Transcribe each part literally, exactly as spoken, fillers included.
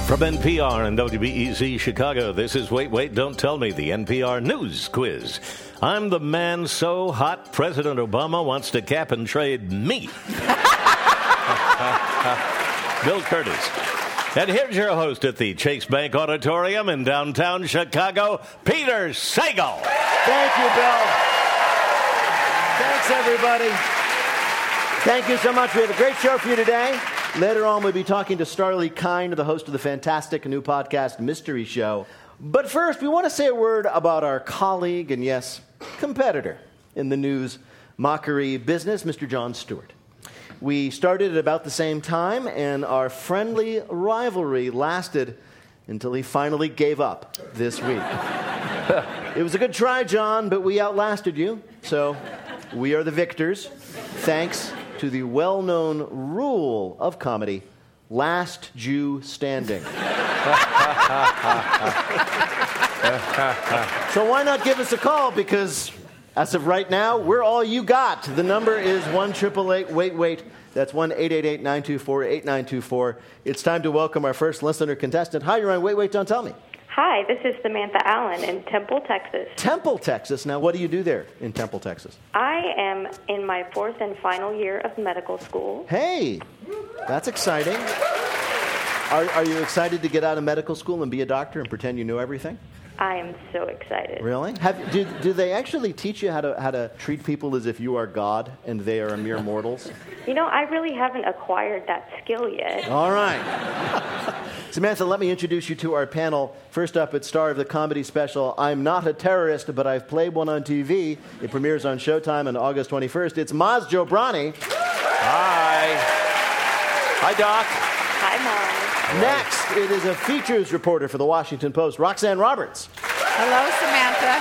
From N P R and W B E Z Chicago, this is Wait, Wait, Don't Tell Me, the N P R News Quiz. I'm the man so hot, President Obama wants to cap and trade me. Bill Curtis. And here's your host at the Chase Bank Auditorium in downtown Chicago, Peter Sagal. Thank you, Bill. Thanks, everybody. Thank you so much. We have a great show for you today. Later on, we'll be talking to Starlee Kine, the host of the fantastic new podcast, Mystery Show. But first, we want to say a word about our colleague and, yes, competitor in the news mockery business, Mister Jon Stewart. We started at about the same time, and our friendly rivalry lasted until he finally gave up this week. It was a good try, John, but we outlasted you, so we are the victors, thanks to the well-known rule of comedy, last Jew standing. So why not give us a call? Because as of right now, we're all you got. The number is one eight eight eight, wait, wait. That's one eight eight eight, nine two four, eight nine two four. It's time to welcome our first listener contestant. Hi, you're on Wait, Wait, Don't Tell Me. Hi, this is Samantha Allen in Temple, Texas. Temple, Texas. Now, what do you do there in Temple, Texas? I am in my fourth and final year of medical school. Hey, that's exciting. Are, are you excited to get out of medical school and be a doctor and pretend you know everything? I am so excited. Really? Have, do, do they actually teach you how to how to treat people as if you are God and they are mere mortals? You know, I really haven't acquired that skill yet. All right. Samantha, let me introduce you to our panel. First up, it's star of the comedy special, I'm Not a Terrorist, but I've Played One on T V. It premieres on Showtime on August twenty-first. It's Maz Jobrani. Hi. Hi, Doc. Hi, Mom. Next, it is a features reporter for the Washington Post, Roxanne Roberts. Hello, Samantha.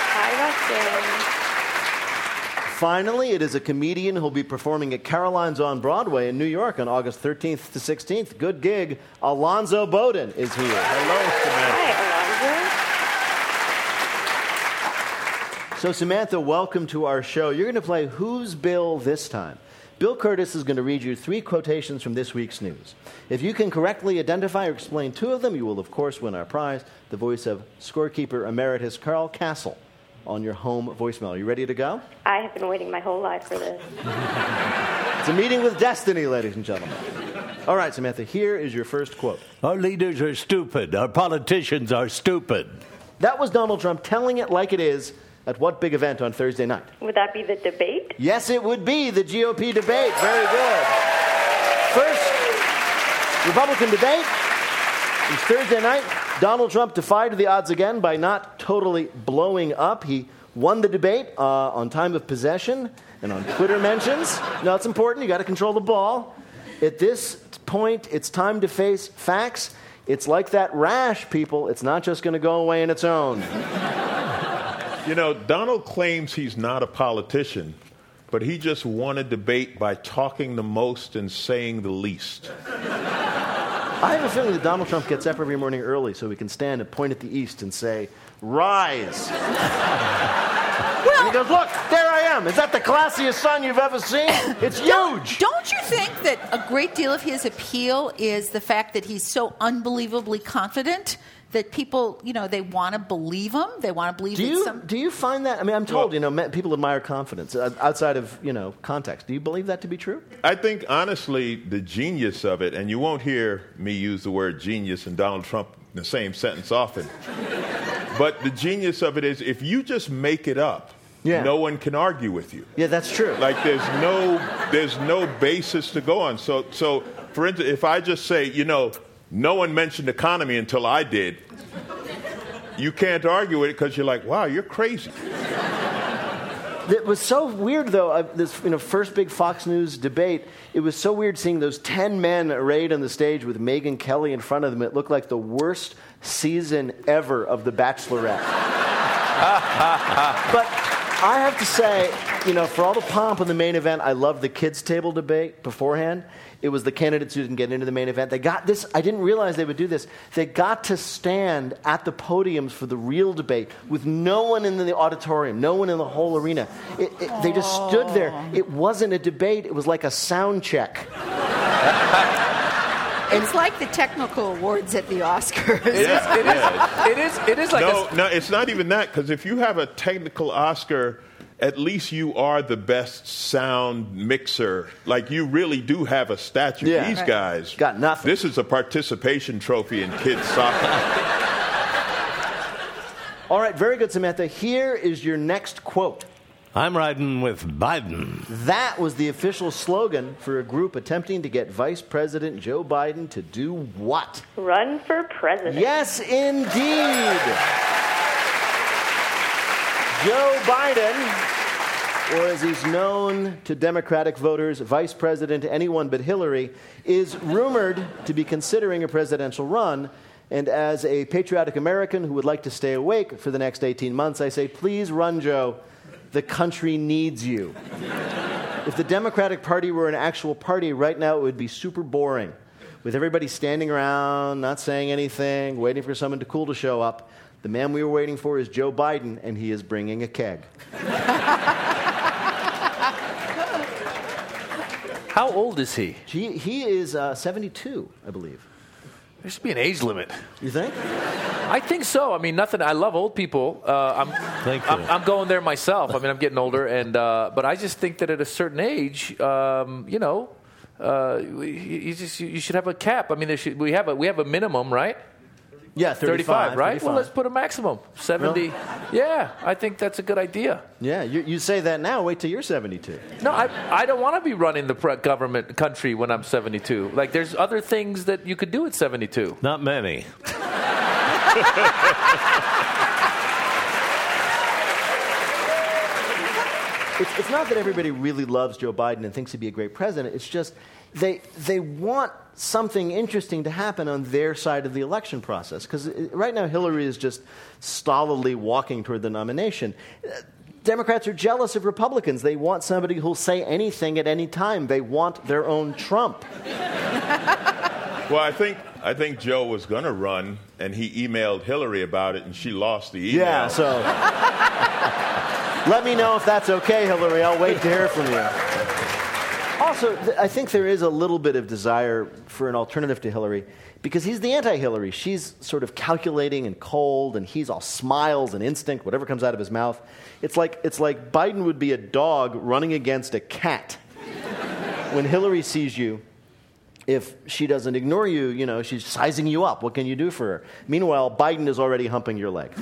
Hi, Roxanne. Finally, it is a comedian who'll be performing at Caroline's on Broadway in New York on August thirteenth to sixteenth. Good gig. Alonzo Bowden is here. Hello, Hi, Alonzo. So, Samantha, welcome to our show. You're going to play Who's Bill this time? Bill Curtis is going to read you three quotations from this week's news. If you can correctly identify or explain two of them, you will, of course, win our prize, the voice of scorekeeper emeritus Carl Castle on your home voicemail. Are you ready to go? I have been waiting my whole life for this. It's a meeting with destiny, ladies and gentlemen. All right, Samantha, here is your first quote. Our leaders are stupid. Our politicians are stupid. That was Donald Trump telling it like it is at what big event on Thursday night? Would that be the debate? Yes, it would be the G O P debate. Very good. First Republican debate. It's Thursday night. Donald Trump defied the odds again by not totally blowing up. He won the debate uh, on time of possession and on Twitter mentions. Now, it's important. You got to control the ball. At this point, it's time to face facts. It's like that rash, people. It's not just going to go away on its own. You know, Donald claims he's not a politician, but he just won a debate by talking the most and saying the least. I have a feeling that Donald Trump gets up every morning early so he can stand and point at the east and say, rise. Well, and he goes, look, there I am. Is that the classiest sun you've ever seen? It's huge. Don't you think that a great deal of his appeal is the fact that he's so unbelievably confident that people, you know, they want to believe him? They want to believe do in you, some... Do you find that? I mean, I'm told, well, you know, people admire confidence uh, outside of, you know, context. Do you believe that to be true? I think, honestly, the genius of it, and you won't hear me use the word genius and Donald Trump in the same sentence often, but the genius of it is if you just make it up, yeah. no one can argue with you. Yeah, that's true. Like there's no there's no basis to go on. So, so for instance, if I just say, you know, no one mentioned economy until I did, you can't argue with it because you're like, wow, you're crazy. It was so weird, though, uh, this you know, first big Fox News debate. It was so weird seeing those ten men arrayed on the stage with Megyn Kelly in front of them. It looked like the worst season ever of The Bachelorette. But I have to say, you know, for all the pomp in the main event, I loved the kids' table debate beforehand. It was the candidates who didn't get into the main event. They got this. I didn't realize they would do this. They got to stand at the podiums for the real debate with no one in the auditorium, no one in the whole arena. It, it, they just stood there. It wasn't a debate. It was like a sound check. It's like the technical awards at the Oscars. It is. It is. It is. It is like no, a, no, it's not even that, because if you have a technical Oscar, at least you are the best sound mixer. Like, you really do have a statue. Yeah. These Right. guys got nothing. This is a participation trophy in kids soccer. All right, very good, Samantha. Here is your next quote. I'm riding with Biden. That was the official slogan for a group attempting to get Vice President Joe Biden to do what? Run for president. Yes, indeed. Joe Biden, or as he's known to Democratic voters, Vice President anyone but Hillary, is rumored to be considering a presidential run. And as a patriotic American who would like to stay awake for the next eighteen months, I say, please run, Joe. The country needs you. If the Democratic Party were an actual party, right now it would be super boring, with everybody standing around, not saying anything, waiting for someone to cool to show up. The man we were waiting for is Joe Biden, and he is bringing a keg. how old is he? He, he is uh, seventy-two, I believe. There should be an age limit. You think? I think so. I mean, nothing. I love old people. Uh, I'm, Thank you. I'm, I'm going there myself. I mean, I'm getting older, and uh, but I just think that at a certain age, um, you know, uh, you, you just you should have a cap. I mean, there should, we have a we have a minimum, right? Yeah, thirty-five, thirty-five, right? thirty-five. Well, let's put a maximum, seventy. Really? Yeah, I think that's a good idea. Yeah, you, you say that now. Wait till you're seventy-two. No, I I don't want to be running the pre- government country when I'm seventy-two. Like, there's other things that you could do at seventy-two. Not many. It's, it's not that everybody really loves Joe Biden and thinks he'd be a great president. It's just they they want something interesting to happen on their side of the election process. Because right now Hillary is just stolidly walking toward the nomination. Democrats are jealous of Republicans. They want somebody who'll say anything at any time. They want their own Trump. Well, I think I think Joe was going to run, and he emailed Hillary about it, and she lost the email. Yeah, so let me know if that's okay, Hillary. I'll wait to hear from you. Also, th- I think there is a little bit of desire for an alternative to Hillary because he's the anti-Hillary. She's sort of calculating and cold, and he's all smiles and instinct, whatever comes out of his mouth. It's like it's like Biden would be a dog running against a cat. When Hillary sees you, if she doesn't ignore you, you know, she's sizing you up. What can you do for her? Meanwhile, Biden is already humping your leg.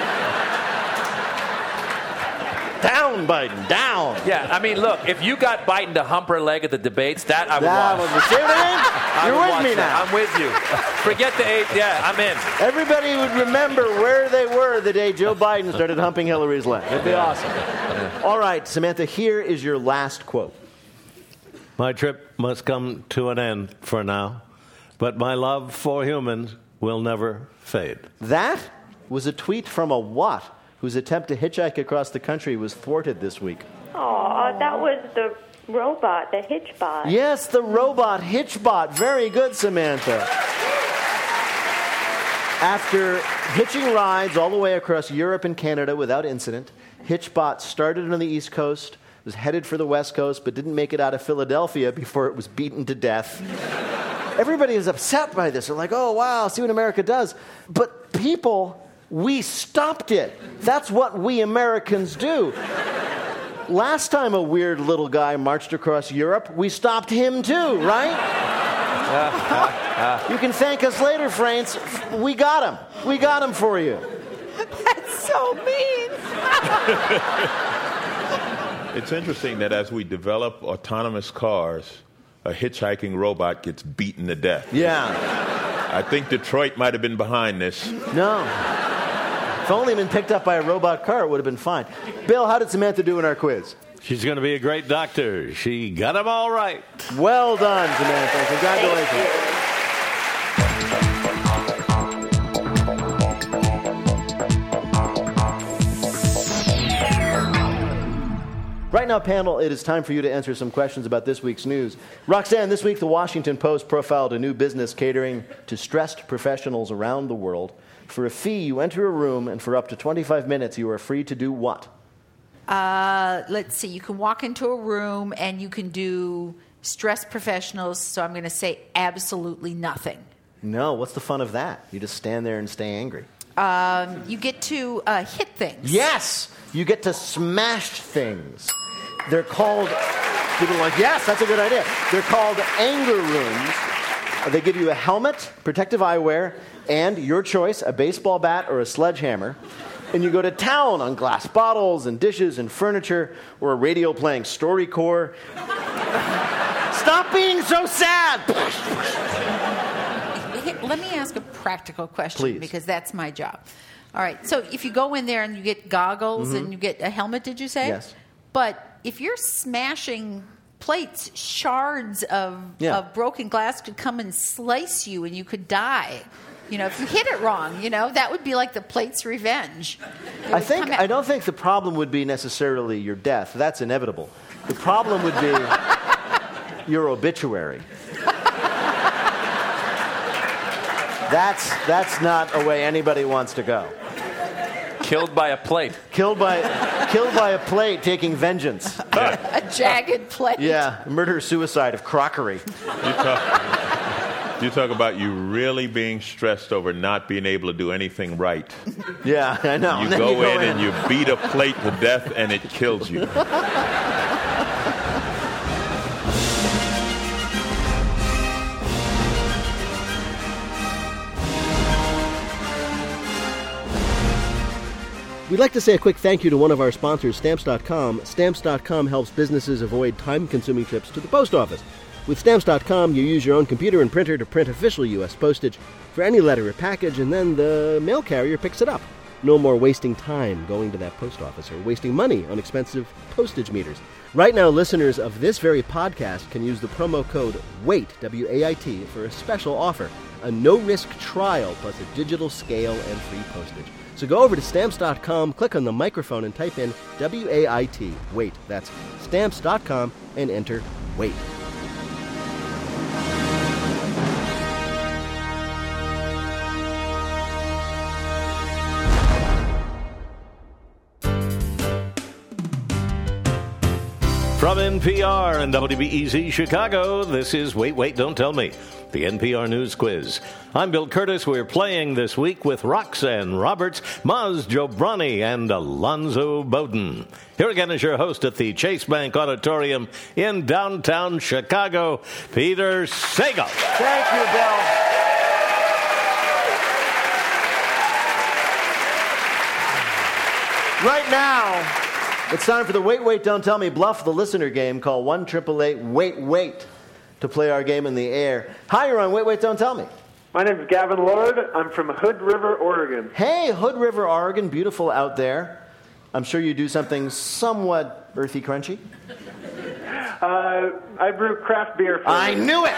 Down, Biden, down. Yeah, I mean, look, if you got Biden to hump her leg at the debates, that I would That watch. was, see what I mean? I You're would with watch me that. now. I'm with you. Forget the eight. Yeah, I'm in. Everybody would remember where they were the day Joe Biden started humping Hillary's leg. It'd be awesome. All right, Samantha, here is your last quote. My trip must come to an end for now, but my love for humans will never fade. That was a tweet from a what whose attempt to hitchhike across the country was thwarted this week. Oh, that was the robot, the Hitchbot. Yes, the robot Hitchbot. Very good, Samantha. After hitching rides all the way across Europe and Canada without incident, Hitchbot started on the East Coast, was headed for the West Coast, but didn't make it out of Philadelphia before it was beaten to death. Everybody is upset by this. They're like, oh, wow, see what America does. But people, we stopped it. That's what we Americans do. Last time a weird little guy marched across Europe, we stopped him too, right? You can thank us later, France. We got him. We got him for you. That's so mean. It's interesting that as we develop autonomous cars, a hitchhiking robot gets beaten to death. Yeah. I think Detroit might have been behind this. No. If only been picked up by a robot car, it would have been fine. Bill, how did Samantha do in our quiz? She's going to be a great doctor. She got them all right. Well done, Samantha. Congratulations. Right now, panel, it is time for you to answer some questions about this week's news. Roxanne, this week the Washington Post profiled a new business catering to stressed professionals around the world. For a fee, you enter a room, and for up to twenty-five minutes, you are free to do what? Uh, let's see. You can walk into a room and you can do stress professionals, so I'm going to say absolutely nothing. No, what's the fun of that? You just stand there and stay angry. Um, you get to uh, hit things. Yes! You get to smash things. They're called, people are like, yes, that's a good idea. They're called anger rooms. They give you a helmet, protective eyewear, and your choice, a baseball bat or a sledgehammer. And you go to town on glass bottles and dishes and furniture, or a radio playing StoryCorps. Stop being so sad! Let me ask a practical question, Please. Because that's my job. All right, so if you go in there and you get goggles mm-hmm. and you get a helmet, did you say? Yes. But if you're smashing plates, shards of, yeah. of broken glass could come and slice you and you could die. You know, if you hit it wrong, you know, that would be like the plate's revenge. I think I don't think the problem would be necessarily your death. That's inevitable. The problem would be your obituary. That's that's not a way anybody wants to go. Killed by a plate. Killed by killed by a plate taking vengeance. A jagged plate. Yeah, murder-suicide of crockery. You talk, you talk about you really being stressed over not being able to do anything right. Yeah, I know. You And then go, you go in, in and you beat a plate to death and it kills you. We'd like to say a quick thank you to one of our sponsors, Stamps dot com. Stamps dot com helps businesses avoid time-consuming trips to the post office. With Stamps dot com, you use your own computer and printer to print official U S postage for any letter or package, and then the mail carrier picks it up. No more wasting time going to that post office or wasting money on expensive postage meters. Right now, listeners of this very podcast can use the promo code WAIT, W A I T, for a special offer, a no-risk trial plus a digital scale and free postage. So go over to Stamps dot com, click on the microphone, and type in W A I T, WAIT. That's Stamps dot com, and enter WAIT. From N P R and W B E Z Chicago, this is Wait, Wait, Don't Tell Me, the N P R News Quiz. I'm Bill Curtis. We're playing this week with Roxanne Roberts, Maz Jobrani, and Alonzo Bowden. Here again is your host at the Chase Bank Auditorium in downtown Chicago, Peter Sagal. Thank you, Bill. Right now, it's time for the Wait, Wait, Don't Tell Me Bluff the Listener game. Call one eight eight eight, wait, wait to play our game in the air. Hi, you're on Wait, Wait, Don't Tell Me. My name is Gavin Lord. I'm from Hood River, Oregon. Hey, Hood River, Oregon. Beautiful out there. I'm sure you do something somewhat earthy crunchy. Uh, I brew craft beer for I you. knew it!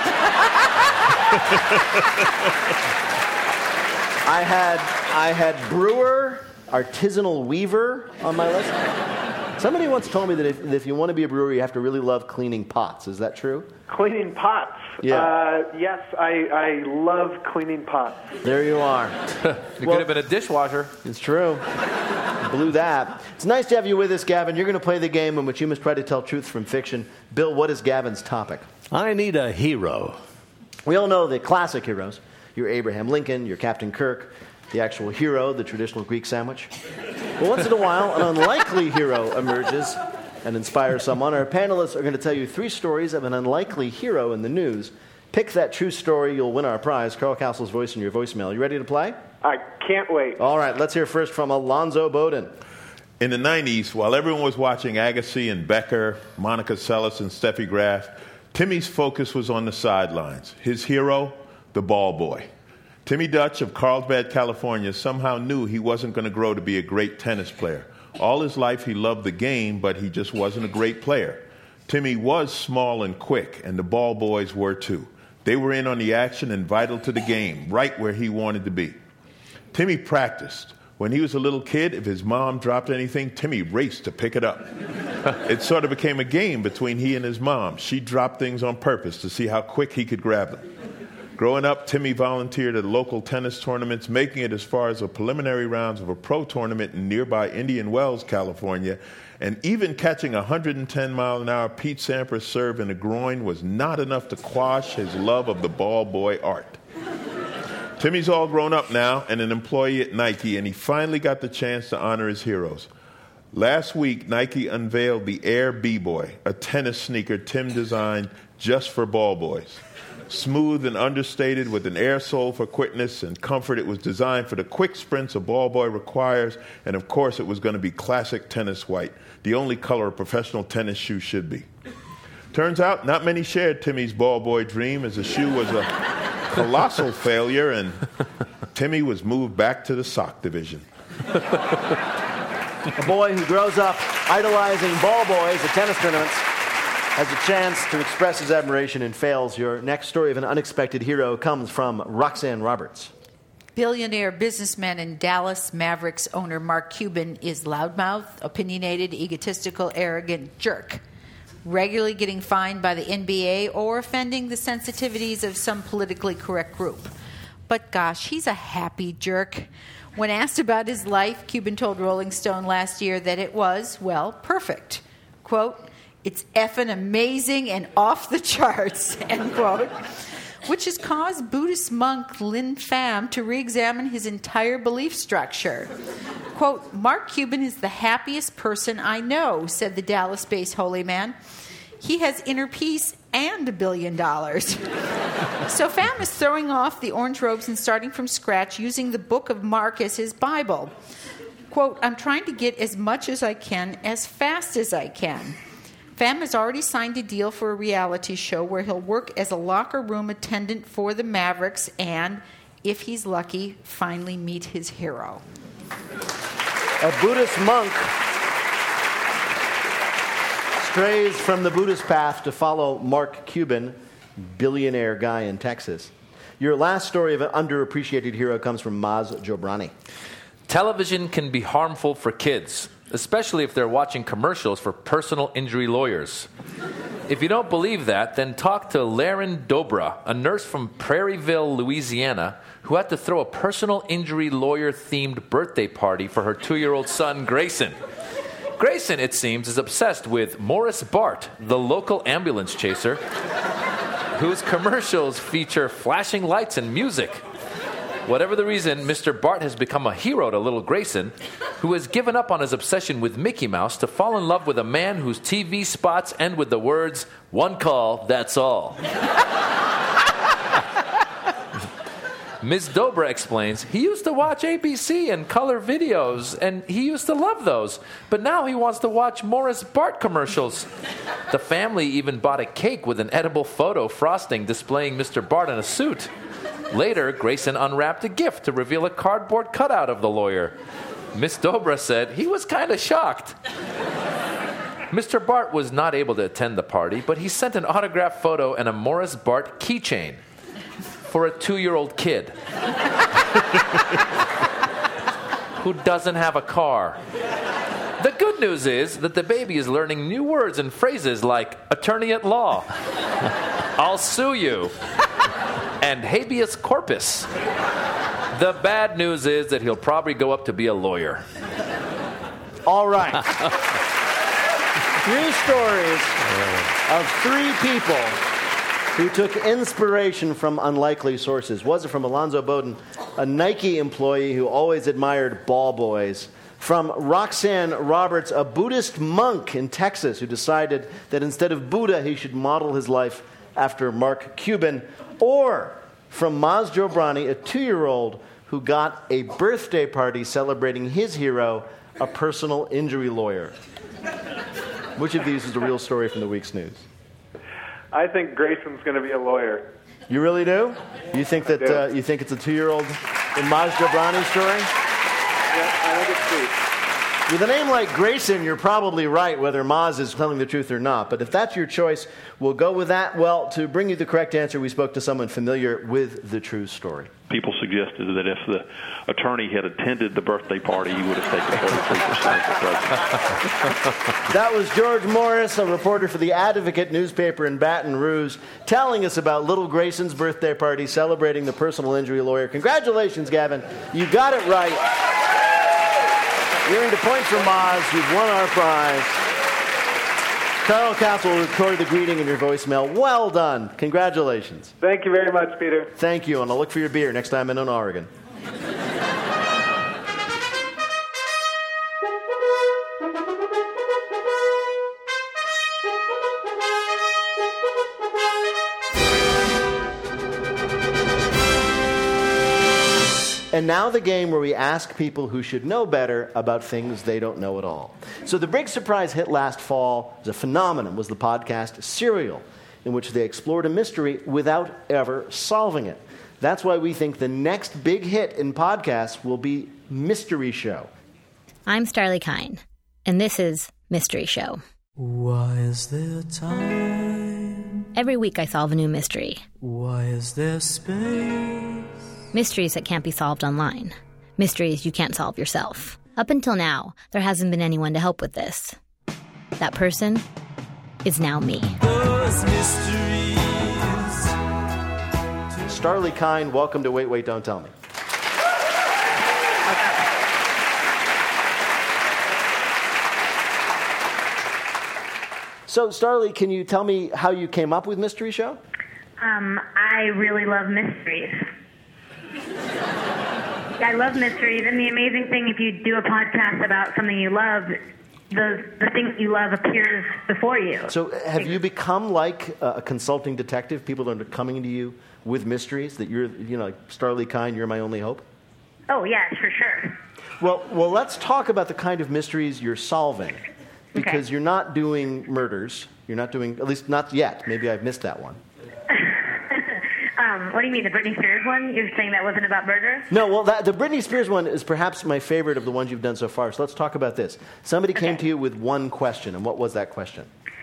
I had I had brewer, artisanal weaver on my list. Somebody once told me that if, that if you want to be a brewer, you have to really love cleaning pots. Is that true? Cleaning pots. Yeah. Uh, yes, I, I love cleaning pots. There you are. It Well- could have been a dishwasher. It's true. Blew that. It's nice to have you with us, Gavin. You're going to play the game in which you must try to tell truth from fiction. Bill, what is Gavin's topic? I need a hero. We all know the classic heroes. Your Abraham Lincoln, your Captain Kirk, the actual hero, the traditional Greek sandwich. But once in a while, an unlikely hero emerges and inspires someone. Our panelists are going to tell you three stories of an unlikely hero in the news. Pick that true story, you'll win our prize, Carl Castle's voice in your voicemail. You ready to play? I can't wait. All right, let's hear first from Alonzo Bowden. In the nineties, while everyone was watching Agassi and Becker, Monica Seles and Steffi Graf, Timmy's focus was on the sidelines. His hero, the ball boy. Timmy Dutch of Carlsbad, California, somehow knew he wasn't going to grow to be a great tennis player. All his life he loved the game, but he just wasn't a great player. Timmy was small and quick, and the ball boys were too. They were in on the action and vital to the game, right where he wanted to be. Timmy practiced. When he was a little kid, if his mom dropped anything, Timmy raced to pick it up. It sort of became a game between he and his mom. She dropped things on purpose to see how quick he could grab them. Growing up, Timmy volunteered at local tennis tournaments, making it as far as the preliminary rounds of a pro tournament in nearby Indian Wells, California. And even catching a one hundred ten mile an hour Pete Sampras serve in the groin was not enough to quash his love of the ball boy art. Timmy's all grown up now and an employee at Nike, and he finally got the chance to honor his heroes. Last week, Nike unveiled the Air B-Boy, a tennis sneaker Tim designed just for ball boys. Smooth and understated with an air sole for quickness and comfort, it was designed for the quick sprints a ball boy requires, and of course it was going to be classic tennis white, the only color a professional tennis shoe should be. Turns out not many shared Timmy's ball boy dream, as the shoe was a colossal failure and Timmy was moved back to the sock division. A boy who grows up idolizing ball boys at tennis tournaments has a chance to express his admiration and fails. Your next story of an unexpected hero comes from Roxanne Roberts. Billionaire businessman and Dallas Mavericks owner Mark Cuban is loudmouth, opinionated, egotistical, arrogant jerk, regularly getting fined by the N B A or offending the sensitivities of some politically correct group. But gosh, he's a happy jerk. When asked about his life, Cuban told Rolling Stone last year that it was, well, perfect. Quote, "It's effing amazing and off the charts," end quote, which has caused Buddhist monk Lin Pham to re-examine his entire belief structure. Quote, "Mark Cuban is the happiest person I know," said the Dallas-based holy man. "He has inner peace and a billion dollars." So Pham is throwing off the orange robes and starting from scratch using the book of Mark as his Bible. Quote, "I'm trying to get as much as I can as fast as I can." Pham has already signed a deal for a reality show where he'll work as a locker room attendant for the Mavericks and, if he's lucky, finally meet his hero. A Buddhist monk strays from the Buddhist path to follow Mark Cuban, billionaire guy in Texas. Your last story of an underappreciated hero comes from Maz Jobrani. Television can be harmful for kids, especially if they're watching commercials for personal injury lawyers. If you don't believe that, then talk to Laren Dobra, a nurse from Prairieville, Louisiana, who had to throw a personal injury lawyer-themed birthday party for her two-year-old son, Grayson. Grayson, it seems, is obsessed with Morris Bart, the local ambulance chaser, whose commercials feature flashing lights and music. Whatever the reason, Mister Bart has become a hero to little Grayson, who has given up on his obsession with Mickey Mouse to fall in love with a man whose T V spots end with the words, "One call, that's all." Miz Dobra explains, he used to watch A B C and color videos, and he used to love those. But now he wants to watch Morris Bart commercials. The family even bought a cake with an edible photo frosting displaying Mister Bart in a suit. Later, Grayson unwrapped a gift to reveal a cardboard cutout of the lawyer. Miss Dobra said he was kind of shocked. Mister Bart was not able to attend the party, but he sent an autographed photo and a Morris Bart keychain for a two-year-old kid who doesn't have a car. The good news is that the baby is learning new words and phrases like attorney at law, I'll sue you, and habeas corpus. The bad news is that he'll probably go up to be a lawyer. All right. Three stories of three people who took inspiration from unlikely sources. Was it from Alonzo Bowden, a Nike employee who always admired ball boys? From Roxanne Roberts, a Buddhist monk in Texas who decided that instead of Buddha, he should model his life after Mark Cuban? Or from Maz Jobrani, a two-year-old who got a birthday party celebrating his hero, a personal injury lawyer? Which of these is the real story from the week's news? I think Grayson's going to be a lawyer. You really do? You think that uh, you think it's a two-year-old in Maz Jobrani's story? Yeah, I think it's sweet. With a name like Grayson, you're probably right whether Maz is telling the truth or not. But if that's your choice, we'll go with that. Well, to bring you the correct answer, we spoke to someone familiar with the true story. People suggested that if the attorney had attended the birthday party, he would have taken thirty-three percent of the president. That was George Morris, a reporter for the Advocate newspaper in Baton Rouge, telling us about little Grayson's birthday party celebrating the personal injury lawyer. Congratulations, Gavin. You got it right. You're into points for Maz. You've won our prize. Carl Castle will record the greeting in your voicemail. Well done. Congratulations. Thank you very much, Peter. Thank you, and I'll look for your beer next time I'm in Oregon. And now the game where we ask people who should know better about things they don't know at all. So the big surprise hit last fall, as a phenomenon, was the podcast Serial, in which they explored a mystery without ever solving it. That's why we think the next big hit in podcasts will be Mystery Show. I'm Starlee Kine, and this is Mystery Show. Why is there time? Every week I solve a new mystery. Why is there space? Mysteries that can't be solved online. Mysteries you can't solve yourself. Up until now, there hasn't been anyone to help with this. That person is now me. Those mysteries. Starlee Kine, welcome to Wait, Wait, Don't Tell Me. So, Starlee, can you tell me how you came up with Mystery Show? Um, I really love mysteries. I love mysteries, and the amazing thing, if you do a podcast about something you love, the the thing that you love appears before you. So have you become like a consulting detective? People are coming to you with mysteries that you're, you know, like Starlee Kine, you're my only hope? Oh, yes, for sure. Well, well, let's talk about the kind of mysteries you're solving, because Okay. you're not doing murders. You're not doing, at least not yet. Maybe I've missed that one. Um, what do you mean, the Britney Spears one? You're saying that wasn't about murder? No, well, that, the Britney Spears one is perhaps my favorite of the ones you've done so far. So let's talk about this. Somebody Okay. came to you with one question, and what was that question?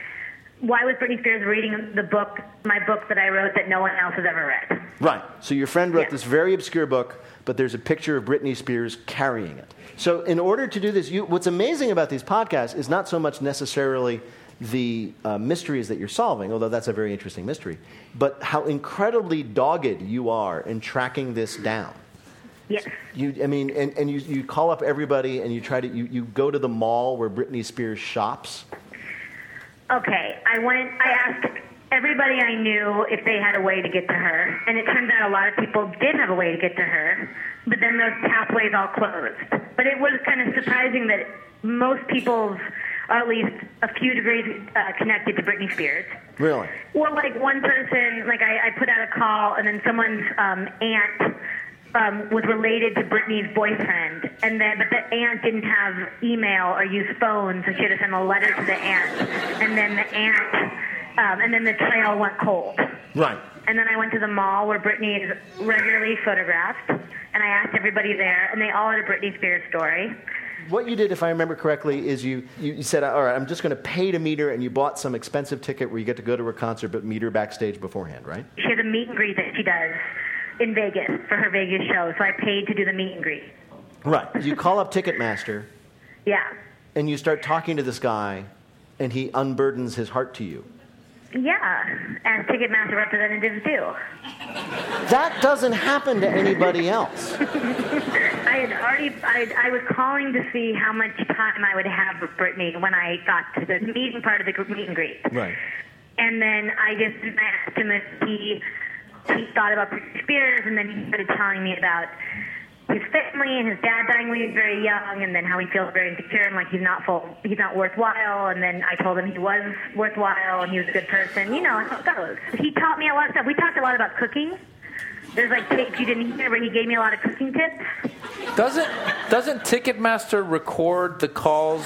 Why was Britney Spears reading the book, my book that I wrote that no one else has ever read? Right. So your friend wrote Yeah. this very obscure book, but there's a picture of Britney Spears carrying it. So in order to do this, you, what's amazing about these podcasts is not so much necessarily the uh, mysteries that you're solving, although that's a very interesting mystery, but how incredibly dogged you are in tracking this down. Yes. You, I mean, and, and you, you call up everybody and you try to, you, you go to the mall where Britney Spears shops. Okay, I went, I asked everybody I knew if they had a way to get to her, and it turns out a lot of people did have a way to get to her, but then those pathways all closed. But it was kind of surprising that most people's are at least a few degrees uh, connected to Britney Spears. Really? Well, like one person, like I, I put out a call, and then someone's um, aunt um, was related to Britney's boyfriend, and then but the aunt didn't have email or use phones, so she had to send a letter to the aunt, and then the aunt, um, and then the trail went cold. Right. And then I went to the mall where Britney is regularly photographed, and I asked everybody there, and they all had a Britney Spears story. What you did, if I remember correctly, is you, you, you said, all right, I'm just going to pay to meet her, and you bought some expensive ticket where you get to go to her concert but meet her backstage beforehand, right? She has a meet and greet that she does in Vegas for her Vegas show, so I paid to do the meet and greet. Right. You call up Ticketmaster, Yeah. and you start talking to this guy, and he unburdens his heart to you. Yeah, as Ticketmaster representatives do. That doesn't happen to anybody else. I had already, I, I was calling to see how much time I would have with Britney when I got to the meeting part of the meet and greet. Right. And then I just asked him if he, he thought about Britney Spears, and then he started telling me about his family and his dad dying when he was very young, and then how he feels very insecure and like he's not full, he's not worthwhile. And then I told him he was worthwhile and he was a good person. You know how it goes. He taught me a lot of stuff. We talked a lot about cooking. There's like tapes you didn't hear, but he gave me a lot of cooking tips. Doesn't doesn't Ticketmaster record the calls?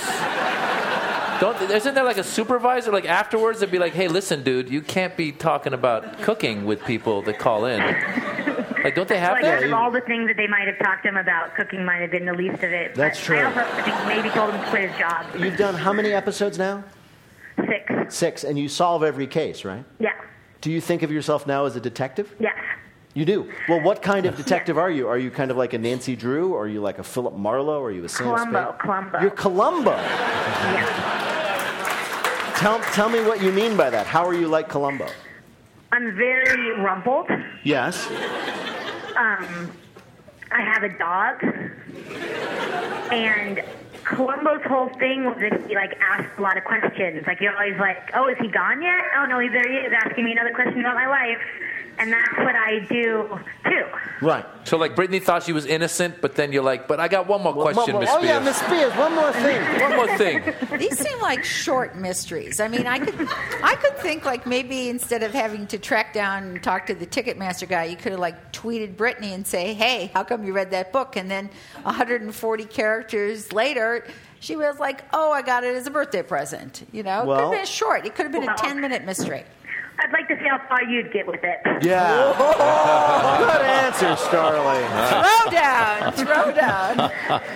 Don't isn't there like a supervisor like afterwards that'd be like, hey, listen, dude, you can't be talking about cooking with people that call in. Like, don't they have like, that? out of all the things that they might have talked to him about, cooking might have been the least of it. That's but true. I also think maybe told him to quit his job. You've done how many episodes now? Six. Six, and you solve every case, right? Yeah. Do you think of yourself now as a detective? Yes. You do? Well, what kind of detective are you? Are you kind of like a Nancy Drew? Or are you like a Philip Marlowe? Or are you a Sam Columbo. Spade? Columbo. You're Columbo. Yeah. Tell, tell me what you mean by that. How are you like Columbo? I'm very rumpled. Yes. Um, I have a dog. And Columbo's whole thing was that he, like, asked a lot of questions. Like, you're always like, oh, is he gone yet? Oh, no, there he is, asking me another question about my life. And that's what I do, too. Right. So, like, Brittany thought she was innocent, but then you're like, but I got one more Well, question, well, Miss oh, Spears. yeah, Miss Spears, one more thing. One more thing. These seem like short mysteries. I mean, I could, I could think like maybe instead of having to track down and talk to the Ticketmaster guy, you could have like tweeted Brittany and say, "Hey, how come you read that book?" And then one hundred forty characters later, she was like, "Oh, I got it as a birthday present." You know, it Well- could have been short. It could have been a Well- ten-minute mystery. I'd like to see how far you'd get with it. Yeah. Good answer, Starling. Throw down.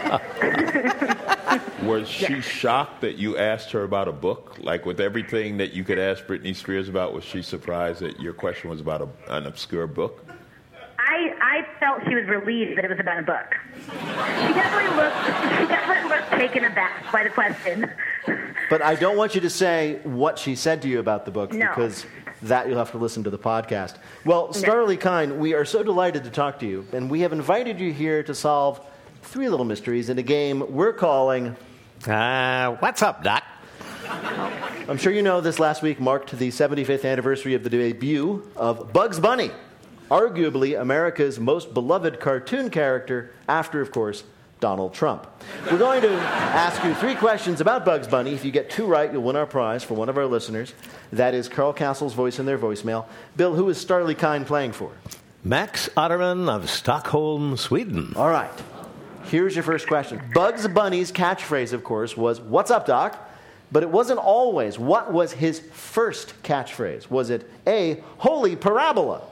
Throw down. Was she shocked that you asked her about a book? Like with everything that you could ask Britney Spears about, was she surprised that your question was about a, an obscure book? I, I felt she was relieved that it was about a book. She definitely looked, she definitely looked taken aback by the question. But I don't want you to say what she said to you about the book No. because that you'll have to listen to the podcast. Well, Starly Kine, we are so delighted to talk to you, and we have invited you here to solve three little mysteries in a game we're calling Uh, what's up, Doc? I'm sure you know this last week marked the seventy-fifth anniversary of the debut of Bugs Bunny, arguably America's most beloved cartoon character after, of course, Donald Trump. We're going to ask you three questions about Bugs Bunny. If you get two right, you'll win our prize for one of our listeners. That is Carl Castle's voice in their voicemail. Bill, who is Starly Kine playing for? Max Otterman of Stockholm, Sweden. All right. Here's your first question. Bugs Bunny's catchphrase, of course, was, "What's up, Doc?" But it wasn't always. What was his first catchphrase? Was it A, "Holy parabola"?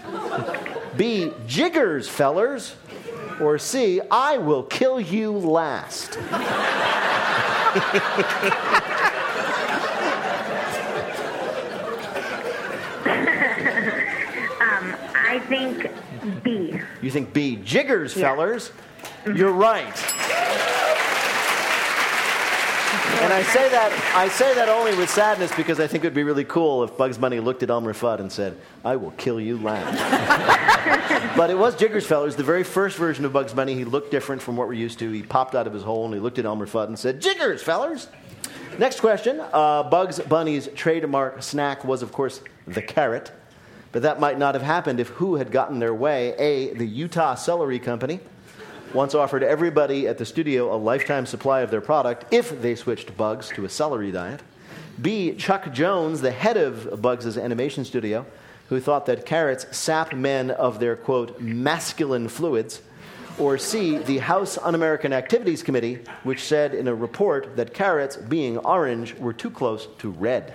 B, "Jiggers, fellers"? Or C, "I will kill you last"? um, I think B. You think B, "Jiggers, Yeah. fellers"? You're right. And I say that I say that only with sadness because I think it would be really cool if Bugs Bunny looked at Elmer Fudd and said, "I will kill you last." But it was Jiggers Fellers, the very first version of Bugs Bunny. He looked different from what we're used to. He popped out of his hole and he looked at Elmer Fudd and said, "Jiggers Fellers." Next question. Uh, Bugs Bunny's trademark snack was, of course, the carrot. But that might not have happened if who had gotten their way? A, the Utah Celery Company once offered everybody at the studio a lifetime supply of their product if they switched Bugs to a celery diet. B, Chuck Jones, the head of Bugs' animation studio, who thought that carrots sap men of their, quote, masculine fluids. Or C, the House Un-American Activities Committee, which said in a report that carrots, being orange, were too close to red.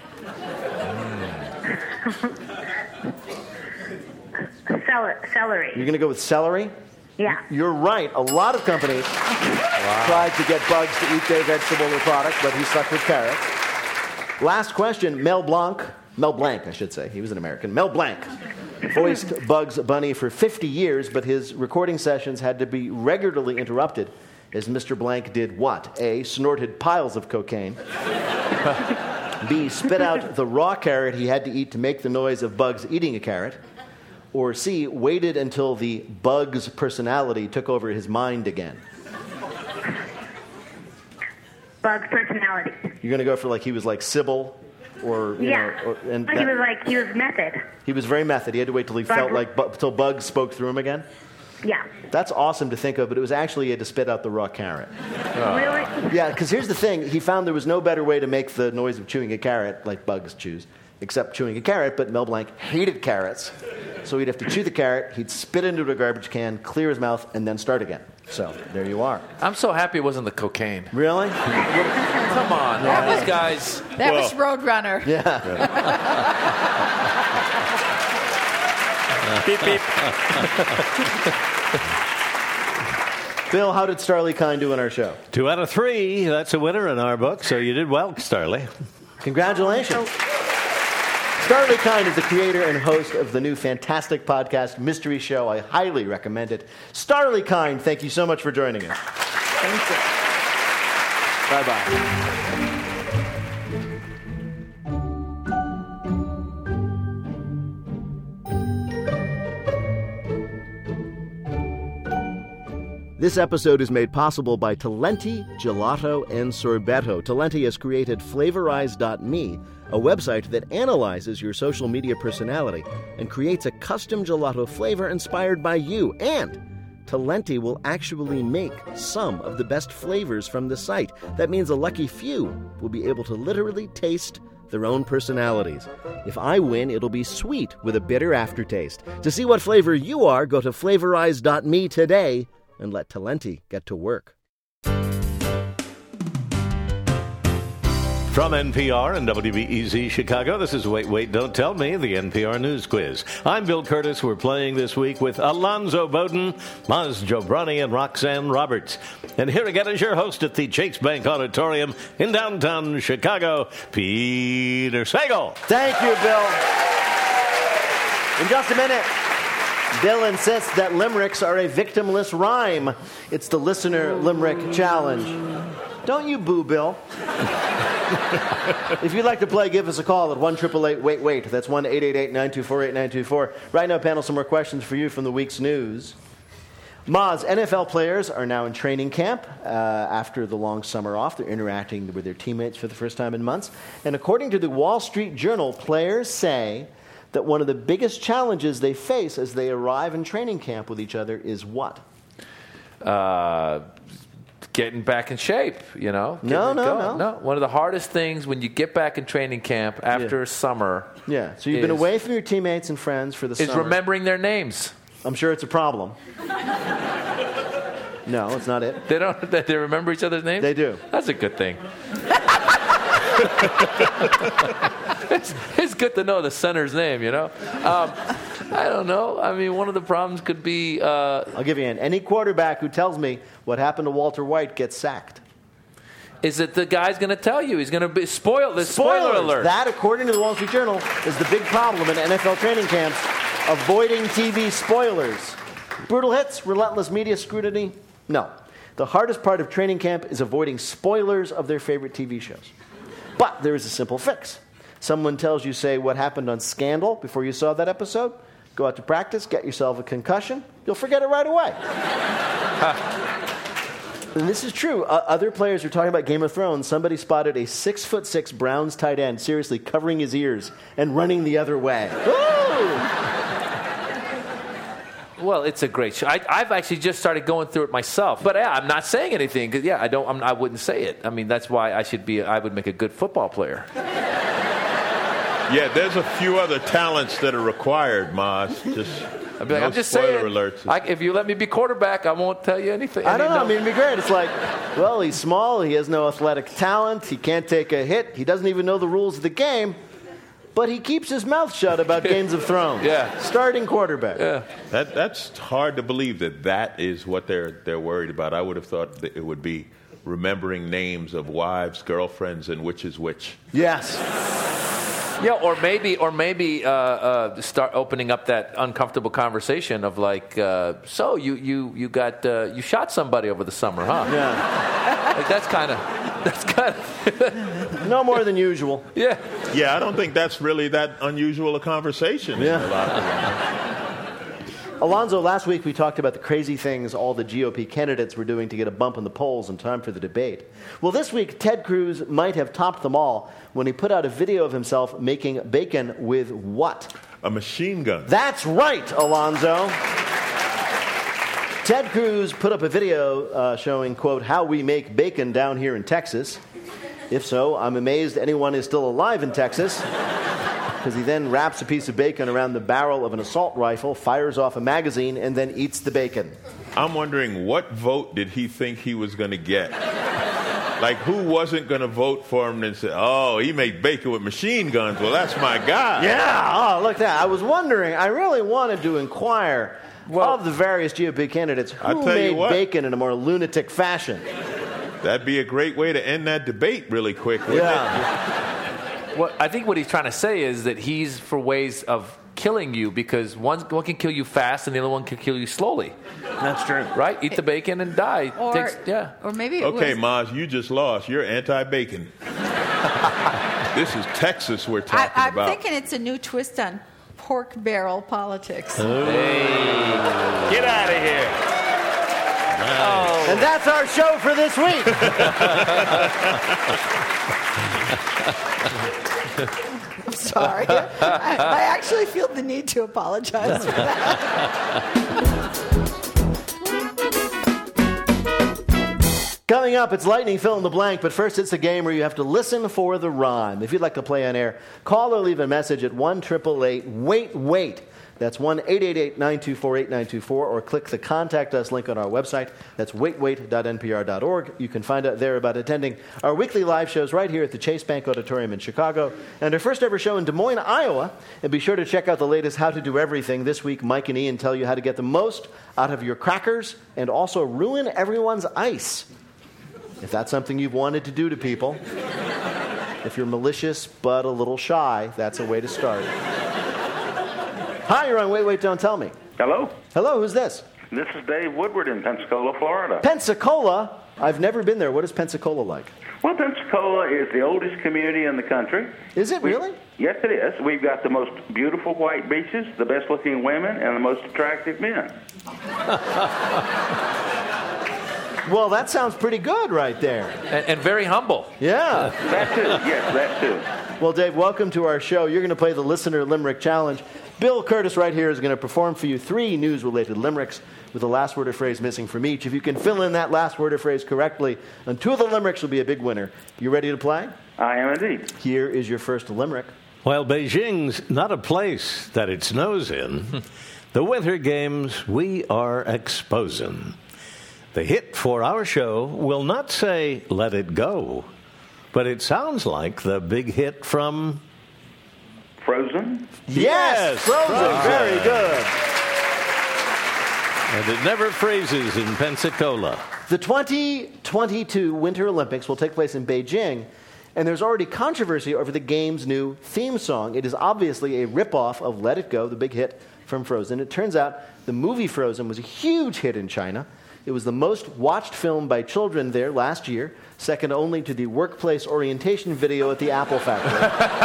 Cel- celery. You're going to go with celery? Yeah. You're right. A lot of companies tried to get Bugs to eat their vegetable or product, but he stuck with carrots. Last question. Mel Blanc, Mel Blanc, I should say. He was an American. Mel Blanc voiced Bugs Bunny for fifty years, but his recording sessions had to be regularly interrupted as Mister Blanc did what? A, snorted piles of cocaine. B, spit out the raw carrot he had to eat to make the noise of Bugs eating a carrot. Or C, waited until the Bugs personality took over his mind again. Bugs personality. You're going to go for like he was like Sybil or, you Yeah. know. Or, and But he was like, he was method. he was very method. He had to wait till he Bug- felt like, bu- till Bugs spoke through him again. Yeah. That's awesome to think of, but it was actually he had to spit out the raw carrot. Really? Yeah, because here's the thing. He found there was no better way to make the noise of chewing a carrot, like Bugs chews, except chewing a carrot, but Mel Blanc hated carrots. So he'd have to chew the carrot, he'd spit into a garbage can, clear his mouth, and then start again. So there you are. I'm so happy it wasn't the cocaine. Really? Come on. All these guys. That Well- was Roadrunner. Yeah. beep, beep. Bill, how did Starley Kine do in our show? Two out of three. That's a winner in our book, so you did well, Starley. Congratulations. Starley Kine is the creator and host of the new fantastic podcast, Mystery Show. I highly recommend it. Starley Kine, thank you so much for joining us. Thank you. Bye-bye. This episode is made possible by Talenti, Gelato, and Sorbetto. Talenti has created Flavorize dot me, a website that analyzes your social media personality and creates a custom gelato flavor inspired by you. And Talenti will actually make some of the best flavors from the site. That means a lucky few will be able to literally taste their own personalities. If I win, it'll be sweet with a bitter aftertaste. To see what flavor you are, go to Flavorize dot me today and let Talenti get to work. From N P R and W B E Z Chicago, this is Wait, Wait, Don't Tell Me, the N P R News Quiz. I'm Bill Curtis. We're playing this week with Alonzo Bowden, Maz Jobrani, and Roxanne Roberts. And here again is your host at the Chase Bank Auditorium in downtown Chicago, Peter Sagal. Thank you, Bill. In just a minute, Bill insists that limericks are a victimless rhyme. It's the Listener Limerick Challenge. Don't you boo, Bill. If you'd like to play, give us a call at one eight eight eight wait wait. That's one eight eight eight nine two four eight nine two four. Right now, panel, some more questions for you from the week's news. Maz, N F L players are now in training camp uh, after the long summer off. They're interacting with their teammates for the first time in months. And according to the Wall Street Journal, players say that one of the biggest challenges they face as they arrive in training camp with each other is what? Uh, getting back in shape, you know. No, no, going. no. No, one of the hardest things when you get back in training camp after Yeah. summer. Yeah, so you've is, been away from your teammates and friends for the is summer. remembering their names. I'm sure it's a problem. No, it's not it. They don't. They remember each other's names. They do. That's a good thing. it's, it's good to know the center's name, you know. Um, I don't know. I mean, one of the problems could be. Uh, I'll give you an. Any quarterback who tells me what happened to Walter White gets sacked. Is it the guy's going to tell you? He's going to be spoiled. The spoiler Spoilers. alert. That, according to the Wall Street Journal, is the big problem in N F L training camps: avoiding T V spoilers. Brutal hits, relentless media scrutiny. No. The hardest part of training camp is avoiding spoilers of their favorite T V shows. But there is a simple fix. Someone tells you, say, what happened on Scandal before you saw that episode. Go out to practice, get yourself a concussion. You'll forget it right away. And this is true. Uh, other players are talking about Game of Thrones. Somebody spotted a six foot six Browns tight end, seriously covering his ears and running the other way. Well, it's a great show. I, I've actually just started going through it myself. But yeah, I'm not saying anything because yeah, I don't. I'm, I wouldn't say it. I mean, that's why I should be. I would make a good football player. Yeah, there's a few other talents that are required, Maz. Just I'd be like, no I'm just spoiler saying. alerts. I, if you let me be quarterback, I won't tell you anything. I don't know. no- I mean, it'd be great. It's like, well, he's small. He has no athletic talent. He can't take a hit. He doesn't even know the rules of the game. But he keeps his mouth shut about Games of Thrones. Yeah. Starting quarterback. Yeah. That that's hard to believe that that is what they're they're worried about. I would have thought that it would be remembering names of wives, girlfriends, and which is which. Yes. Yeah, or maybe, or maybe uh, uh, start opening up that uncomfortable conversation of like, uh, so you you you got uh, you shot somebody over the summer, huh? Yeah. Like that's kind of that's kind of no more than usual. Yeah. Yeah, I don't think that's really that unusual a conversation. Yeah. A lot of Alonzo, last week we talked about the crazy things all the G O P candidates were doing to get a bump in the polls in time for the debate. Well, this week, Ted Cruz might have topped them all when he put out a video of himself making bacon with what? A machine gun. That's right, Alonzo. Ted Cruz put up a video uh, showing, quote, how we make bacon down here in Texas. If so, I'm amazed anyone is still alive in Texas. Because he then wraps a piece of bacon around the barrel of an assault rifle, fires off a magazine, and then eats the bacon. I'm wondering what vote did he think he was going to get? Like, who wasn't going to vote for him and say, oh, he made bacon with machine guns? Well, that's my guy. Yeah, oh, look at that. I was wondering, I really wanted to inquire well, of the various G O P candidates, who made bacon in a more lunatic fashion? That'd be a great way to end that debate really quick, wouldn't yeah. it? Well, I think what he's trying to say is that he's for ways of killing you because one, one can kill you fast and the other one can kill you slowly. That's true. Right? Eat the bacon and die. Or, Takes, yeah. or maybe it Okay, was... Maz, you just lost. You're anti-bacon. This is Texas we're talking I, I'm about. thinking it's a new twist on pork barrel politics. Oh. Hey. Get out of here. Oh. And that's our show for this week. I'm sorry. I, I actually feel the need to apologize for that. Coming up, it's Lightning Fill in the Blank, but first it's a game where you have to listen for the rhyme. If you'd like to play on air, call or leave a message at one eight eight eight, wait, wait. That's one eight eight eight, nine two four, eight nine two four, or click the Contact Us link on our website. That's wait wait dot n p r dot org. You can find out there about attending our weekly live shows right here at the Chase Bank Auditorium in Chicago, and our first ever show in Des Moines, Iowa. And be sure to check out the latest How to Do Everything. This week, Mike and Ian tell you how to get the most out of your crackers and also ruin everyone's ice. If that's something you've wanted to do to people, if you're malicious but a little shy, that's a way to start. Hi, you're on Wait, Wait, Don't Tell Me. Hello? Hello, who's this? This is Dave Woodward in Pensacola, Florida. Pensacola? I've never been there. What is Pensacola like? Well, Pensacola is the oldest community in the country. Is it we, really? Yes, it is. We've got the most beautiful white beaches, the best-looking women, and the most attractive men. Well, that sounds pretty good right there. And, and very humble. Yeah. That too, yes, that too. Well, Dave, welcome to our show. You're going to play the Listener Limerick Challenge. Bill Curtis right here is going to perform for you three news-related limericks with the last word or phrase missing from each. If you can fill in that last word or phrase correctly, then two of the limericks will be a big winner. You ready to play? I am indeed. Here is your first limerick. While Beijing's not a place that it snows in, the Winter Games we are exposing. The hit for our show will not say, let it go, but it sounds like the big hit from... Frozen? Yes, Frozen. Frozen. Very good. And it never phrases in Pensacola. The twenty twenty-two Winter Olympics will take place in Beijing, and there's already controversy over the game's new theme song. It is obviously a ripoff of Let It Go, the big hit from Frozen. It turns out the movie Frozen was a huge hit in China. It was the most watched film by children there last year, second only to the workplace orientation video at the Apple Factory.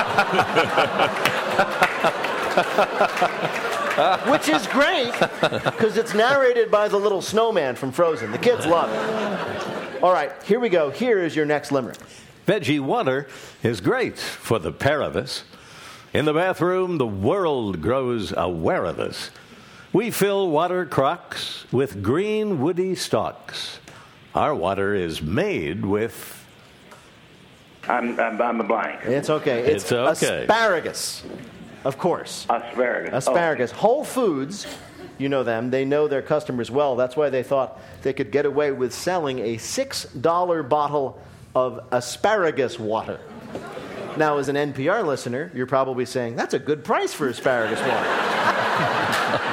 Which is great, because it's narrated by the little snowman from Frozen. The kids love it. All right, here we go. Here is your next limerick. Veggie water is great for the pair of us. In the bathroom, the world grows aware of us. We fill water crocks with green woody stalks. Our water is made with... I'm, I'm, I'm a blank. It's okay. It's, it's okay. Asparagus, of course. Asparagus. Asparagus. Oh. Whole Foods, you know them. They know their customers well. That's why they thought they could get away with selling a six dollar bottle of asparagus water. Now, as an N P R listener, you're probably saying, that's a good price for asparagus water.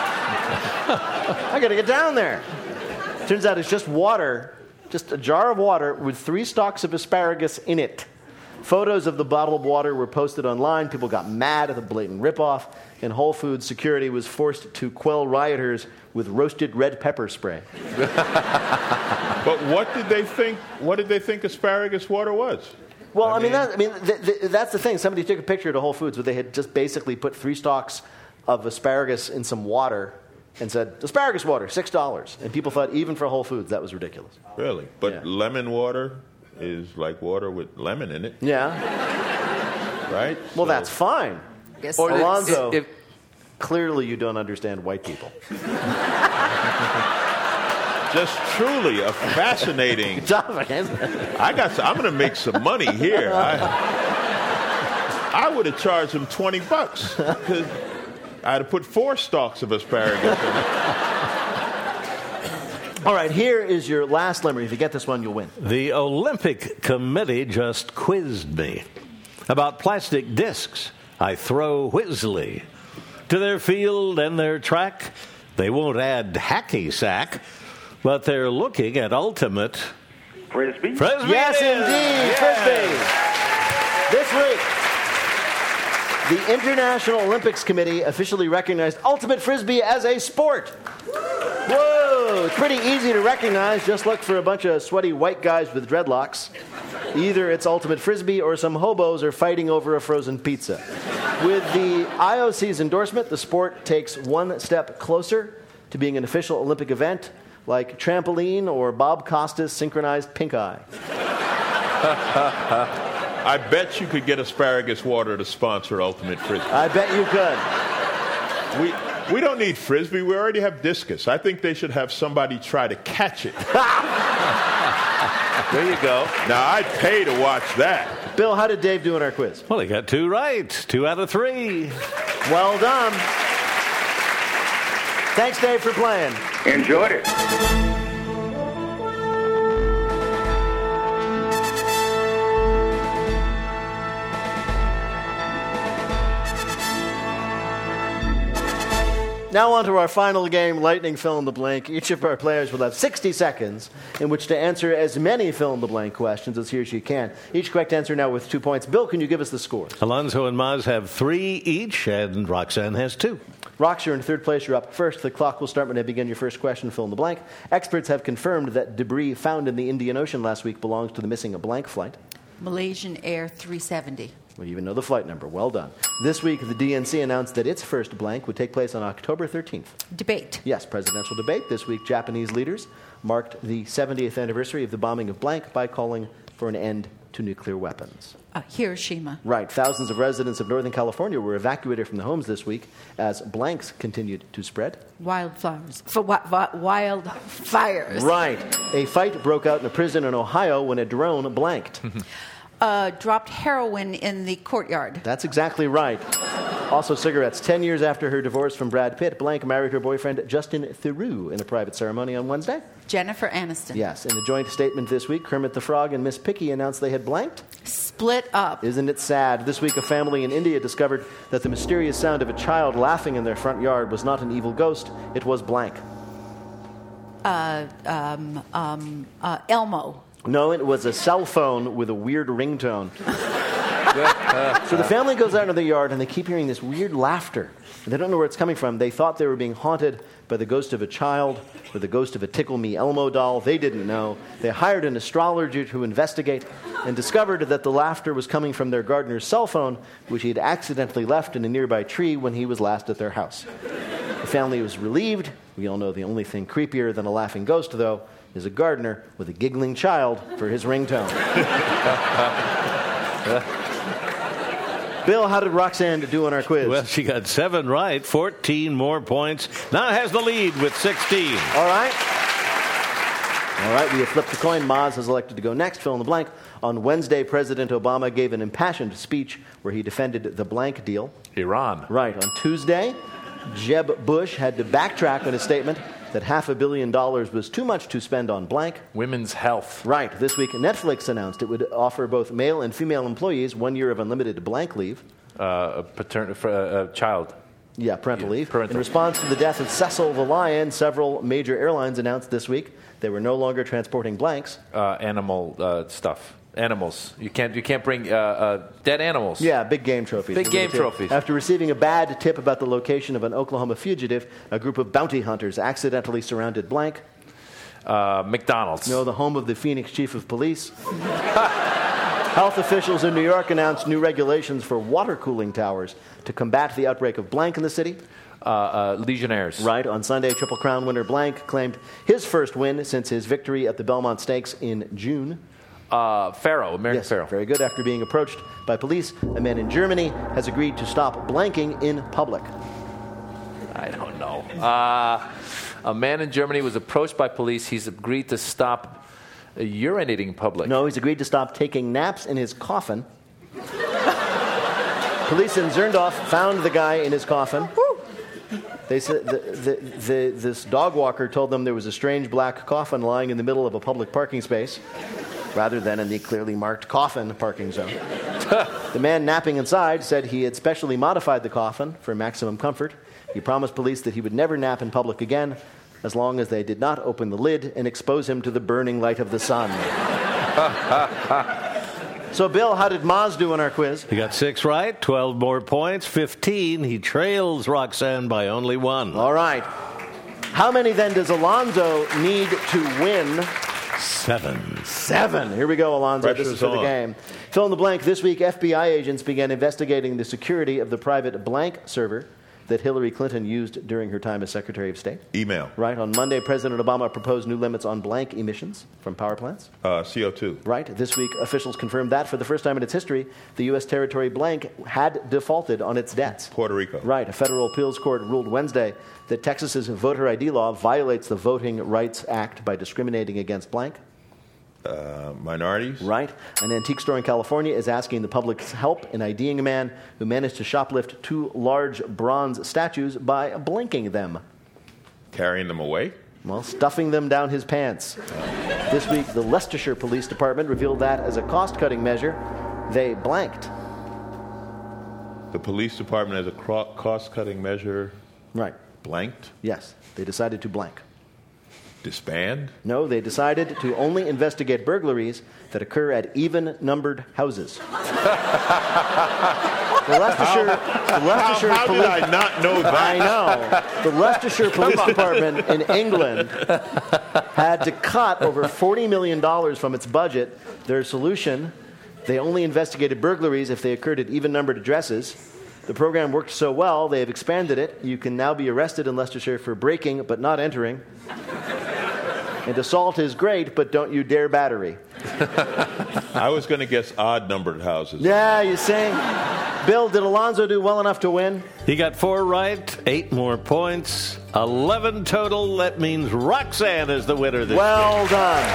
I got to get down there. Turns out it's just water, just a jar of water with three stalks of asparagus in it. Photos of the bottled water were posted online. People got mad at the blatant ripoff, and Whole Foods security was forced to quell rioters with roasted red pepper spray. But what did they think? What did they think asparagus water was? Well, I mean, I mean, that, I mean th- th- that's the thing. Somebody took a picture at Whole Foods where they had just basically put three stalks of asparagus in some water and said, asparagus water, six dollars. And people thought, even for Whole Foods, that was ridiculous. Really? But Yeah. lemon water is like water with lemon in it, Yeah. right? Well, So- that's fine. Guess Or so. Alonzo, If- clearly you don't understand white people. Just truly a fascinating. Topic, isn't it? I got. I'm going to make some money here. I, I would have charged him twenty bucks because I'd have put four stalks of asparagus in it. All right, here is your last limerick. If you get this one, you'll win. The Olympic Committee just quizzed me about plastic discs I throw whizzily. To their field and their track, they won't add hacky sack, but they're looking at ultimate Frisbee. Frisbee. Yes, it is. indeed, Yes. Frisbee. This week, the International Olympics Committee officially recognized ultimate Frisbee as a sport. Whoa! It's pretty easy to recognize. Just look for a bunch of sweaty white guys with dreadlocks. Either it's ultimate Frisbee or some hobos are fighting over a frozen pizza. With the I O C's endorsement, the sport takes one step closer to being an official Olympic event, like trampoline or Bob Costas' synchronized pink eye. I bet you could get Asparagus Water to sponsor Ultimate Frisbee. I bet you could. We we don't need Frisbee. We already have discus. I think they should have somebody try to catch it. There you go. Now, I'd pay to watch that. Bill, how did Dave do in our quiz? Well, he got two right. Two out of three. Well done. Thanks, Dave, for playing. Enjoyed it. Now on to our final game, Lightning Fill in the Blank. Each of our players will have sixty seconds in which to answer as many fill-in-the-blank questions as he or she can. Each correct answer now with two points. Bill, can you give us the scores? Alonzo and Maz have three each, and Roxanne has two. Rox, you're in third place. You're up first. The clock will start when I begin your first question, fill in the blank. Experts have confirmed that debris found in the Indian Ocean last week belongs to the missing blank flight. Malaysian Air three seventy. We even know the flight number. Well done. This week, the D N C announced that its first blank would take place on October thirteenth. Debate. Yes, presidential debate. This week, Japanese leaders marked the seventieth anniversary of the bombing of blank by calling for an end to nuclear weapons. Uh, Hiroshima. Right. Thousands of residents of Northern California were evacuated from their homes this week as blanks continued to spread. Wildflowers. For wi- wi- wildfires. Right. A fight broke out in a prison in Ohio when a drone blanked. Uh, dropped heroin in the courtyard. That's exactly right. Also cigarettes. Ten years after her divorce from Brad Pitt, blank married her boyfriend Justin Theroux in a private ceremony on Wednesday. Jennifer Aniston. Yes. In a joint statement this week, Kermit the Frog and Miss Piggy announced they had blanked. Split up. Isn't it sad? This week, a family in India discovered that the mysterious sound of a child laughing in their front yard was not an evil ghost. It was blank. Uh, um, um, uh, Elmo. No, it was a cell phone with a weird ringtone. So the family goes out into the yard and they keep hearing this weird laughter. And they don't know where it's coming from. They thought they were being haunted by the ghost of a child or the ghost of a Tickle Me Elmo doll. They didn't know. They hired an astrologer to investigate and discovered that the laughter was coming from their gardener's cell phone, which he had accidentally left in a nearby tree when he was last at their house. The family was relieved. We all know the only thing creepier than a laughing ghost, though, is a gardener with a giggling child for his ringtone. Bill, how did Roxanne do on our quiz? Well, she got seven right, fourteen more points. Now has the lead with sixteen. All right. All right, we have flipped the coin. Maz has elected to go next. Fill in the blank. On Wednesday, President Obama gave an impassioned speech where he defended the blank deal. Iran. Right. On Tuesday, Jeb Bush had to backtrack on his statement that half a billion dollars was too much to spend on blank. Women's health. Right. This week, Netflix announced it would offer both male and female employees one year of unlimited blank leave. Uh, a patern- for a, a child. Yeah, parental Yeah, leave. parental. In response to the death of Cecil the Lion, several major airlines announced this week they were no longer transporting blanks. Uh, animal uh, stuff. Animals. You can't. You can't bring uh, uh, dead animals. Yeah, big game trophies. Big game trophies. After receiving a bad tip about the location of an Oklahoma fugitive, a group of bounty hunters accidentally surrounded blank. Uh, McDonald's. No, the home of the Phoenix chief of police. Health officials in New York announced new regulations for water cooling towers to combat the outbreak of blank in the city. Uh, uh, Legionnaires. Right. On Sunday, Triple Crown winner blank claimed his first win since his victory at the Belmont Stakes in June. Uh, Pharaoh, American Yes, Pharaoh. very good. After being approached by police, a man in Germany has agreed to stop blanking in public. I don't know. Uh, a man in Germany was approached by police. He's agreed to stop urinating in public. No, he's agreed to stop taking naps in his coffin. Police in Zerndorf found the guy in his coffin. They said the, the, the, this dog walker told them there was a strange black coffin lying in the middle of a public parking space, rather than in the clearly marked coffin parking zone. The man napping inside said he had specially modified the coffin for maximum comfort. He promised police that he would never nap in public again, as long as they did not open the lid and expose him to the burning light of the sun. So, Bill, how did Maz do in our quiz? He got six right, twelve more points, fifteen. He trails Roxanne by only one. All right. How many, then, does Alonzo need to win? Seven. Seven. Here we go, Alonzo. Pressure's This is for the on. game. Fill in the blank. This week, F B I agents began investigating the security of the private blank server that Hillary Clinton used during her time as Secretary of State. Email. Right. On Monday, President Obama proposed new limits on blank emissions from power plants. Uh, C O two. Right. This week, officials confirmed that for the first time in its history, the U S territory blank had defaulted on its debts. Puerto Rico. Right. A federal appeals court ruled Wednesday that Texas's voter I D law violates the Voting Rights Act by discriminating against blank. Uh, minorities. Right. An antique store in California is asking the public's help in IDing a man who managed to shoplift two large bronze statues by blinking them. Carrying them away? Well, stuffing them down his pants. This week, the Leicestershire Police Department revealed that as a cost-cutting measure, they blanked. The police department, as a cro- cost-cutting measure, Right. blanked? Yes. They decided to blank. Disband? No, they decided to only investigate burglaries that occur at even-numbered houses. The Leicestershire, How- the Leicestershire how- how did Police, I not know that? I know. The Leicestershire Police Department in England had to cut over forty million dollars from its budget. Their solution, they only investigated burglaries if they occurred at even-numbered addresses. The program worked so well, they have expanded it. You can now be arrested in Leicestershire for breaking but not entering. And assault is great, but don't you dare battery. I was going to guess odd-numbered houses. Yeah, you see? Bill, did Alonzo do well enough to win? He got four right, eight more points, eleven total. That means Roxanne is the winner this Well week. done.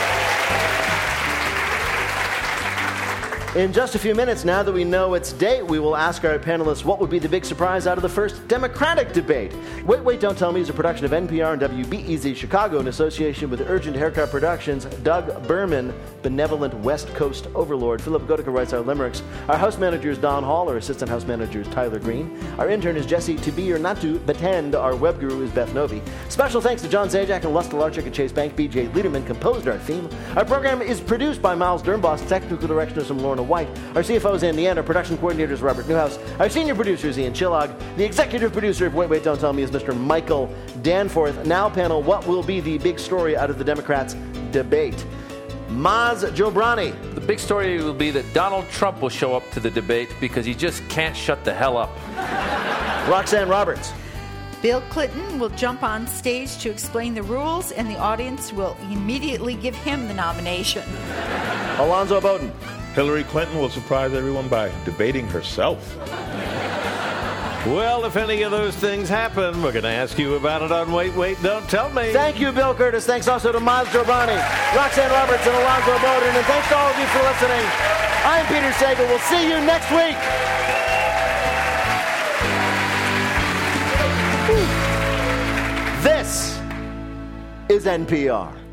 In just a few minutes, now that we know its date, we will ask our panelists what would be the big surprise out of the first Democratic debate. Wait, Wait, Don't Tell Me is a production of N P R and W B E Z Chicago in association with Urgent Haircut Productions. Doug Berman, benevolent West Coast overlord. Philip Gotica writes our limericks. Our house manager is Don Hall. Our assistant house manager is Tyler Green. Our intern is Jesse. To be or not to pretend. Our web guru is Beth Novi. Special thanks to John Zajac and Lus Delarczyk and Chase Bank. B J Liederman composed our theme. Our program is produced by Miles Dernbos. Technical direction is from Lorna White. Our C F O is Ann Leanne. Our production coordinator is Robert Newhouse. Our senior producer is Ian Chillog. The executive producer of Wait, Wait, Don't Tell Me is Mister Michael Danforth. Now, panel, what will be the big story out of the Democrats' debate? Maz Jobrani. The big story will be that Donald Trump will show up to the debate because he just can't shut the hell up. Roxanne Roberts. Bill Clinton will jump on stage to explain the rules, and the audience will immediately give him the nomination. Alonzo Bowden. Hillary Clinton will surprise everyone by debating herself. Well, if any of those things happen, we're going to ask you about it on Wait, Wait, Don't Tell Me. Thank you, Bill Curtis. Thanks also to Maz Jobrani, Roxanne Roberts, and Alonzo Bowden. And thanks to all of you for listening. I'm Peter Sagal. We'll see you next week. This is N P R.